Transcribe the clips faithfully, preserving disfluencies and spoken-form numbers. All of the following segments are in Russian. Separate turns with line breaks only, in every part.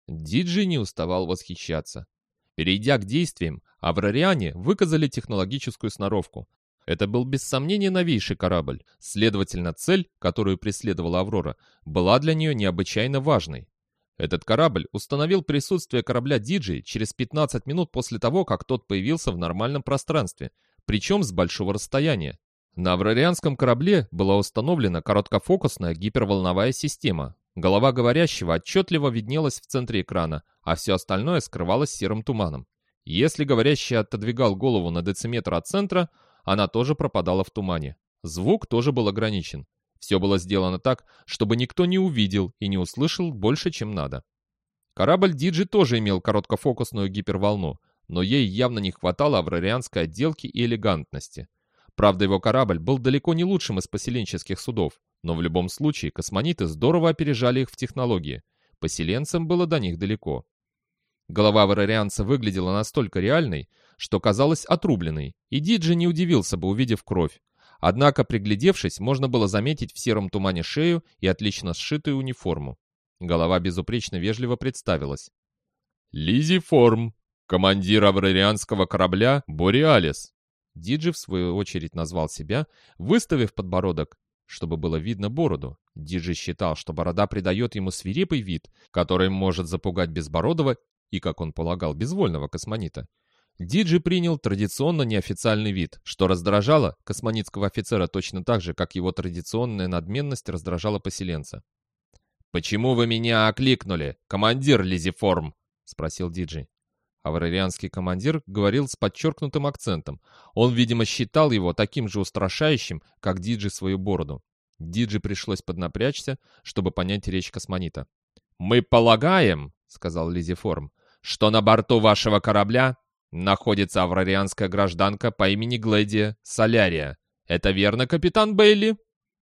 Диджей не уставал восхищаться. Перейдя к действиям, аврариане выказали технологическую сноровку. Это был без сомнения новейший корабль, следовательно, цель, которую преследовала «Аврора», была для нее необычайно важной. Этот корабль установил присутствие корабля Диджей через пятнадцать минут после того, как тот появился в нормальном пространстве, причем с большого расстояния. На аврарианском корабле была установлена короткофокусная гиперволновая система. Голова говорящего отчетливо виднелась в центре экрана, а все остальное скрывалось серым туманом. Если говорящий отодвигал голову на дециметр от центра, она тоже пропадала в тумане. Звук тоже был ограничен. Все было сделано так, чтобы никто не увидел и не услышал больше, чем надо. Корабль Диджи тоже имел короткофокусную гиперволну, но ей явно не хватало аврарианской отделки и элегантности. Правда, его корабль был далеко не лучшим из поселенческих судов, но в любом случае космонавты здорово опережали их в технологии. Поселенцам было до них далеко. Голова аврарианца выглядела настолько реальной, что казалась отрубленной, и Диджи не удивился бы, увидев кровь. Однако, приглядевшись, можно было заметить в сером тумане шею и отлично сшитую униформу. Голова безупречно вежливо представилась. «Лизи Форм, командир аврарианского корабля «Бореалис». Диджи, в свою очередь, назвал себя, выставив подбородок, чтобы было видно бороду. Диджи считал, что борода придает ему свирепый вид, который может запугать безбородого и, как он полагал, безвольного космонита. Диджи принял традиционно неофициальный вид, что раздражало космонитского офицера точно так же, как его традиционная надменность раздражала поселенца. «Почему вы меня окликнули, командир Лизиформ?» — спросил Диджи. Аврарианский командир говорил с подчеркнутым акцентом. Он, видимо, считал его таким же устрашающим, как Диджи свою бороду. Диджи пришлось поднапрячься, чтобы понять речь космонита. «Мы полагаем, — сказал Лизиформ, — что на борту вашего корабля находится аврарианская гражданка по имени Глэдия Солярия. Это верно, капитан Бейли?»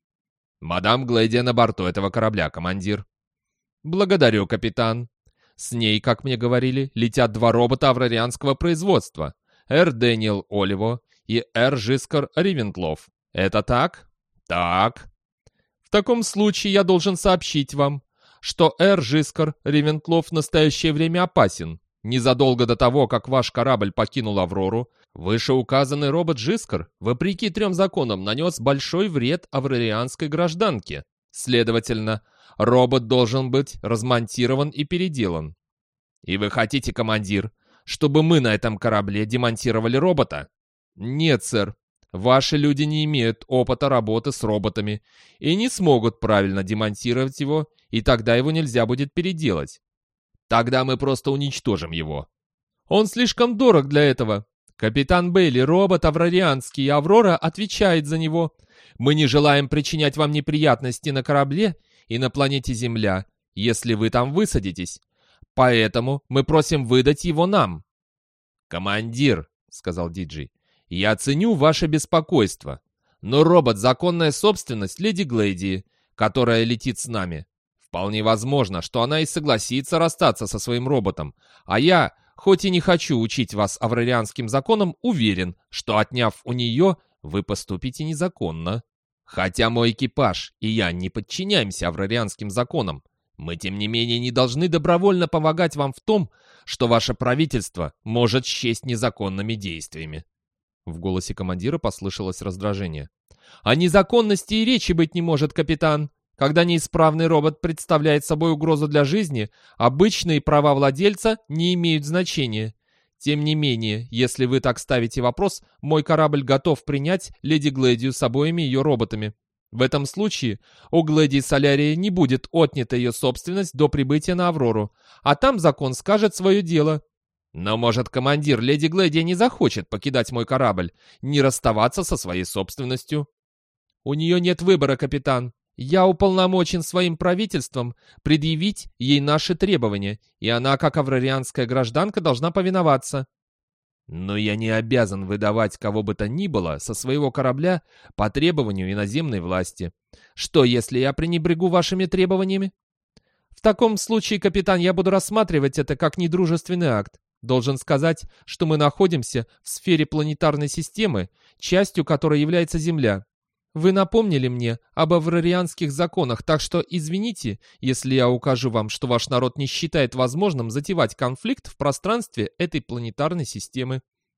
«Мадам Глэдия на борту этого корабля, командир». «Благодарю, капитан. С ней, как мне говорили, летят два робота аврарианского производства. Эр Дэниел Оливо и Эр Жискар Ривентлов. Это так?» «Так». «В таком случае я должен сообщить вам, что Эр Жискар Ривентлов в настоящее время опасен. Незадолго до того, как ваш корабль покинул Аврору, вышеуказанный робот Жискар, вопреки трем законам, нанес большой вред аврарианской гражданке. Следовательно, робот должен быть размонтирован и переделан. И вы хотите, командир, чтобы мы на этом корабле демонтировали робота? Нет, сэр. Ваши люди не имеют опыта работы с роботами и не смогут правильно демонтировать его, и тогда его нельзя будет переделать. Тогда мы просто уничтожим его. Он слишком дорог для этого. Капитан Бейли, робот аврарианский, и Аврора отвечает за него. Мы не желаем причинять вам неприятности на корабле и на планете Земля, если вы там высадитесь. Поэтому мы просим выдать его нам». «Командир», — сказал Диджей, — «я ценю ваше беспокойство, но робот — законная собственность леди Глэдии, которая летит с нами. Вполне возможно, что она и согласится расстаться со своим роботом, а я, хоть и не хочу учить вас аврарианским законам, уверен, что, отняв у нее, вы поступите незаконно. Хотя мой экипаж и я не подчиняемся аврарианским законам, мы, тем не менее, не должны добровольно помогать вам в том, что ваше правительство может счесть незаконными действиями». В голосе командира послышалось раздражение. «О незаконности и речи быть не может, капитан. Когда неисправный робот представляет собой угрозу для жизни, обычные права владельца не имеют значения. Тем не менее, если вы так ставите вопрос, мой корабль готов принять леди Глэдию с обоими ее роботами. В этом случае у Глэдии Солярии не будет отнята ее собственность до прибытия на Аврору, а там закон скажет свое дело. Но, может, командир леди Глэдия не захочет покидать мой корабль, не расставаться со своей собственностью? У нее нет выбора, капитан. Я уполномочен своим правительством предъявить ей наши требования, и она, как аврарианская гражданка, должна повиноваться. Но я не обязан выдавать кого бы то ни было со своего корабля по требованию иноземной власти. Что, если я пренебрегу вашими требованиями? В таком случае, капитан, я буду рассматривать это как недружественный акт. Должен сказать, что мы находимся в сфере планетарной системы, частью которой является Земля.
Вы напомнили мне об аврарианских законах, так что извините, если я укажу вам, что ваш народ не считает возможным затевать конфликт в пространстве этой планетарной системы».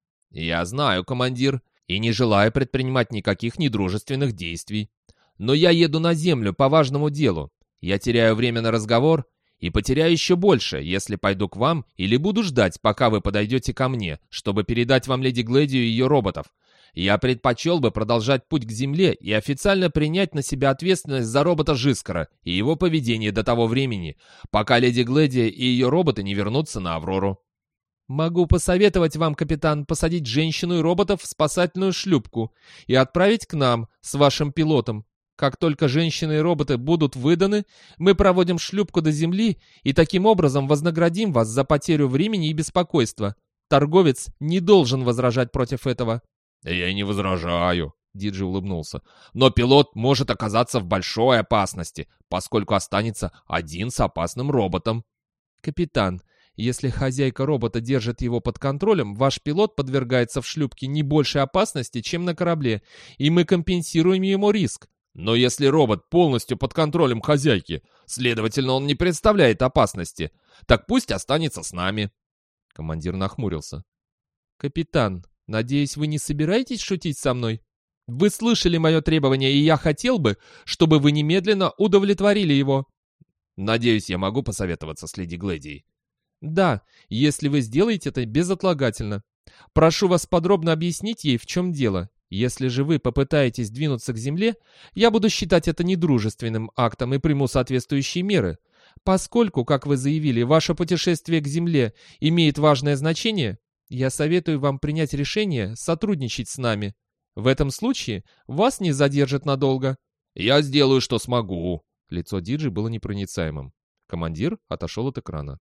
«Я знаю, командир, и не желаю предпринимать никаких недружественных действий. Но я еду на Землю по важному делу. Я теряю время на разговор и потеряю еще больше, если пойду к вам или буду ждать, пока вы подойдете ко мне, чтобы передать вам леди Глэдию и ее роботов. Я предпочел бы продолжать путь к Земле и официально принять на себя ответственность за робота Жискара и его поведение до того времени, пока леди Глэдия и ее роботы не вернутся на Аврору».
«Могу посоветовать вам, капитан, посадить женщину и роботов в спасательную шлюпку и отправить к нам с вашим пилотом. Как только женщины и роботы будут выданы, мы проводим шлюпку до Земли и таким образом вознаградим вас за потерю времени и беспокойства. Торговец не должен возражать против этого».
«Я не возражаю», — Диджи улыбнулся. «Но пилот может оказаться в большой опасности, поскольку останется один с опасным роботом».
«Капитан, если хозяйка робота держит его под контролем, ваш пилот подвергается в шлюпке не большей опасности, чем на корабле, и мы компенсируем ему риск».
«Но если робот полностью под контролем хозяйки, следовательно, он не представляет опасности, так пусть останется с нами». Командир нахмурился.
«Капитан, надеюсь, вы не собираетесь шутить со мной? Вы слышали мое требование, и я хотел бы, чтобы вы немедленно удовлетворили его».
«Надеюсь, я могу посоветоваться с леди Глэдией».
«Да, если вы сделаете это безотлагательно. Прошу вас подробно объяснить ей, в чем дело. Если же вы попытаетесь двинуться к Земле, я буду считать это недружественным актом и приму соответствующие меры. Поскольку, как вы заявили, ваше путешествие к Земле имеет важное значение, я советую вам принять решение сотрудничать с нами. В этом случае вас не задержат надолго».
«Я сделаю, что смогу».
Лицо Диджи было непроницаемым. Командир отошел от экрана.